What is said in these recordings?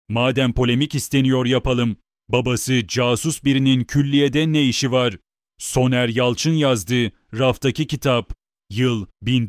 Madem polemik isteniyor yapalım. Babası casus birinin külliyede ne işi var? Soner Yalçın yazdı. Raftaki kitap. Yıl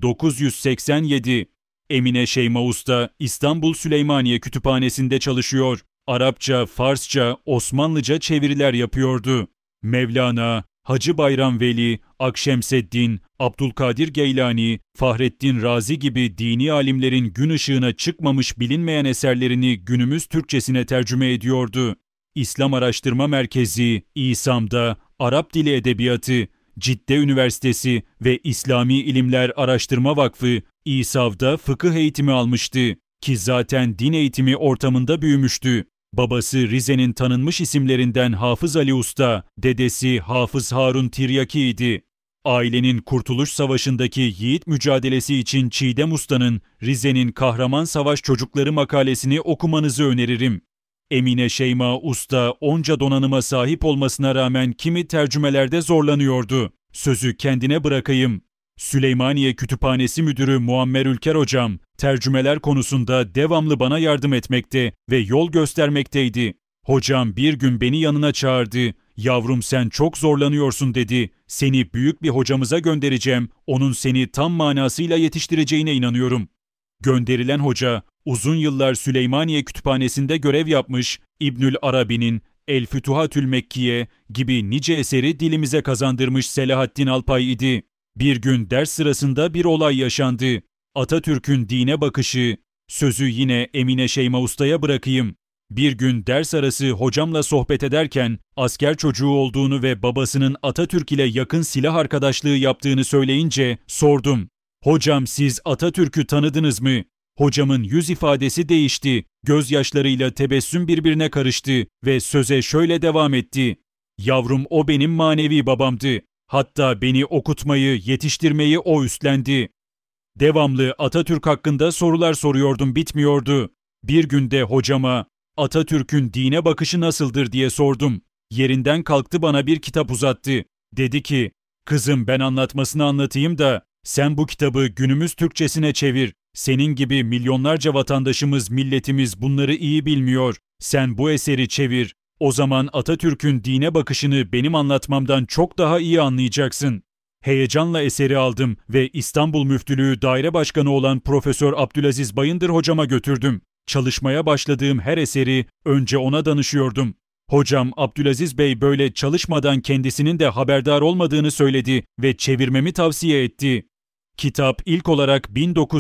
1987. Emine Şeyma Usta İstanbul Süleymaniye Kütüphanesi'nde çalışıyor. Arapça, Farsça, Osmanlıca çeviriler yapıyordu. Mevlana, Hacı Bayram Veli, Akşemseddin, Abdülkadir Geylani, Fahrettin Razi gibi dini alimlerin gün ışığına çıkmamış bilinmeyen eserlerini günümüz Türkçesine tercüme ediyordu. İslam Araştırma Merkezi, İSAM'da Arap Dili Edebiyatı, Cidde Üniversitesi ve İslami İlimler Araştırma Vakfı, İSAV'da fıkıh eğitimi almıştı ki zaten din eğitimi ortamında büyümüştü. Babası Rize'nin tanınmış isimlerinden Hafız Ali Usta, dedesi Hafız Harun Tiryaki idi. Ailenin Kurtuluş Savaşı'ndaki yiğit mücadelesi için Çiğdem Usta'nın Rize'nin Kahraman Savaş Çocukları makalesini okumanızı öneririm. Emine Şeyma Usta onca donanıma sahip olmasına rağmen kimi tercümelerde zorlanıyordu. Sözü kendine bırakayım. Süleymaniye Kütüphanesi Müdürü Muammer Ülker Hocam, tercümeler konusunda devamlı bana yardım etmekte ve yol göstermekteydi. Hocam bir gün beni yanına çağırdı. Yavrum sen çok zorlanıyorsun dedi. Seni büyük bir hocamıza göndereceğim. Onun seni tam manasıyla yetiştireceğine inanıyorum. Gönderilen hoca, uzun yıllar Süleymaniye Kütüphanesi'nde görev yapmış, İbnül Arabi'nin El Fütuhatül Mekkiye gibi nice eseri dilimize kazandırmış Selahaddin Alpay idi. Bir gün ders sırasında bir olay yaşandı. Atatürk'ün dine bakışı. Sözü yine Emine Şeyma Usta'ya bırakayım. Bir gün ders arası hocamla sohbet ederken asker çocuğu olduğunu ve babasının Atatürk ile yakın silah arkadaşlığı yaptığını söyleyince sordum. Hocam siz Atatürk'ü tanıdınız mı? Hocamın yüz ifadesi değişti. Gözyaşlarıyla tebessüm birbirine karıştı ve söze şöyle devam etti. Yavrum o benim manevi babamdı. Hatta beni okutmayı, yetiştirmeyi o üstlendi. Devamlı Atatürk hakkında sorular soruyordum bitmiyordu. Bir günde hocama Atatürk'ün dine bakışı nasıldır diye sordum. Yerinden kalktı bana bir kitap uzattı. Dedi ki, kızım ben anlatmasını anlatayım da sen bu kitabı günümüz Türkçesine çevir. Senin gibi milyonlarca vatandaşımız, milletimiz bunları iyi bilmiyor. Sen bu eseri çevir. O zaman Atatürk'ün dine bakışını benim anlatmamdan çok daha iyi anlayacaksın. Heyecanla eseri aldım ve İstanbul Müftülüğü Daire Başkanı olan Profesör Abdülaziz Bayındır hocama götürdüm. Çalışmaya başladığım her eseri önce ona danışıyordum. Hocam Abdülaziz Bey böyle çalışmadan kendisinin de haberdar olmadığını söyledi ve çevirmemi tavsiye etti. Kitap ilk olarak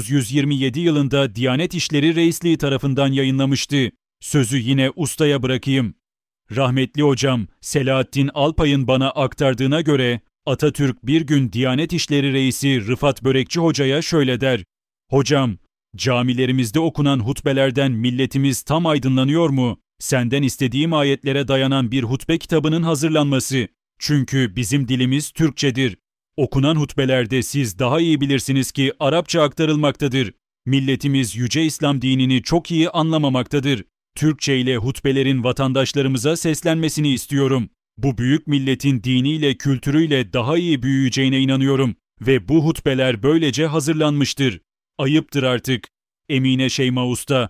1927 yılında Diyanet İşleri Reisliği tarafından yayınlamıştı. Sözü yine ustaya bırakayım. Rahmetli hocam Selahaddin Alpay'ın bana aktardığına göre Atatürk bir gün Diyanet İşleri Reisi Rıfat Börekçi Hoca'ya şöyle der. Hocam, camilerimizde okunan hutbelerden milletimiz tam aydınlanıyor mu? Senden istediğim ayetlere dayanan bir hutbe kitabının hazırlanması. Çünkü bizim dilimiz Türkçedir. Okunan hutbelerde siz daha iyi bilirsiniz ki Arapça aktarılmaktadır. Milletimiz Yüce İslam dinini çok iyi anlamamaktadır. Türkçe ile hutbelerin vatandaşlarımıza seslenmesini istiyorum. Bu büyük milletin diniyle, kültürüyle daha iyi büyüyeceğine inanıyorum ve bu hutbeler böylece hazırlanmıştır. Ayıptır artık. Emine Şeyma Usta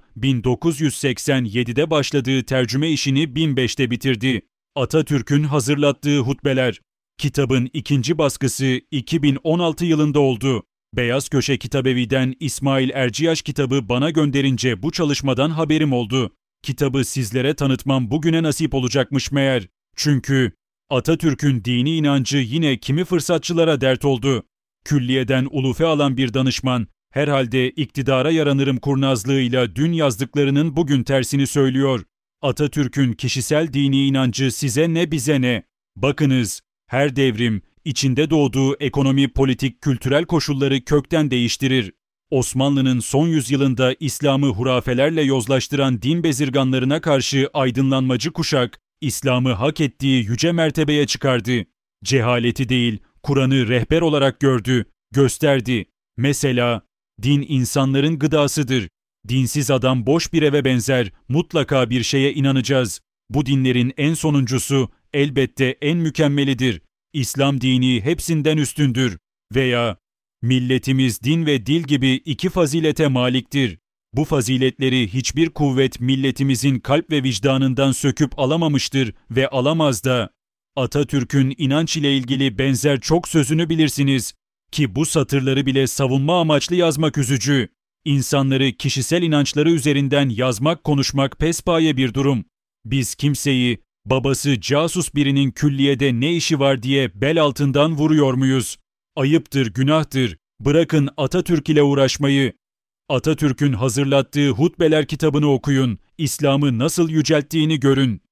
1987'de başladığı tercüme işini 1005'te bitirdi. Atatürk'ün hazırlattığı hutbeler. Kitabın ikinci baskısı 2016 yılında oldu. Beyaz Köşe Kitabevi'den İsmail Erciyaş kitabı bana gönderince bu çalışmadan haberim oldu. Kitabı sizlere tanıtmam bugüne nasip olacakmış meğer. Çünkü Atatürk'ün dini inancı yine kimi fırsatçılara dert oldu. Külliyeden ulufe alan bir danışman, herhalde iktidara yaranırım kurnazlığıyla dün yazdıklarının bugün tersini söylüyor. Atatürk'ün kişisel dini inancı size ne bize ne. Bakınız, her devrim, içinde doğduğu ekonomi, politik, kültürel koşulları kökten değiştirir. Osmanlı'nın son yüzyılında İslam'ı hurafelerle yozlaştıran din bezirganlarına karşı aydınlanmacı kuşak, İslam'ı hak ettiği yüce mertebeye çıkardı. Cehaleti değil, Kur'an'ı rehber olarak gördü, gösterdi. Mesela, din insanların gıdasıdır. Dinsiz adam boş bir eve benzer, mutlaka bir şeye inanacağız. Bu dinlerin en sonuncusu, elbette en mükemmelidir. İslam dini hepsinden üstündür. Veya, milletimiz din ve dil gibi iki fazilete maliktir. Bu faziletleri hiçbir kuvvet milletimizin kalp ve vicdanından söküp alamamıştır ve alamaz da. Atatürk'ün inanç ile ilgili benzer çok sözünü bilirsiniz ki bu satırları bile savunma amaçlı yazmak üzücü. İnsanları kişisel inançları üzerinden yazmak, konuşmak pespaye bir durum. Biz kimseyi babası casus birinin külliyede ne işi var diye bel altından vuruyor muyuz? Ayıptır, günahtır. Bırakın Atatürk ile uğraşmayı. Atatürk'ün hazırlattığı Hutbeler kitabını okuyun. İslam'ı nasıl yücelttiğini görün.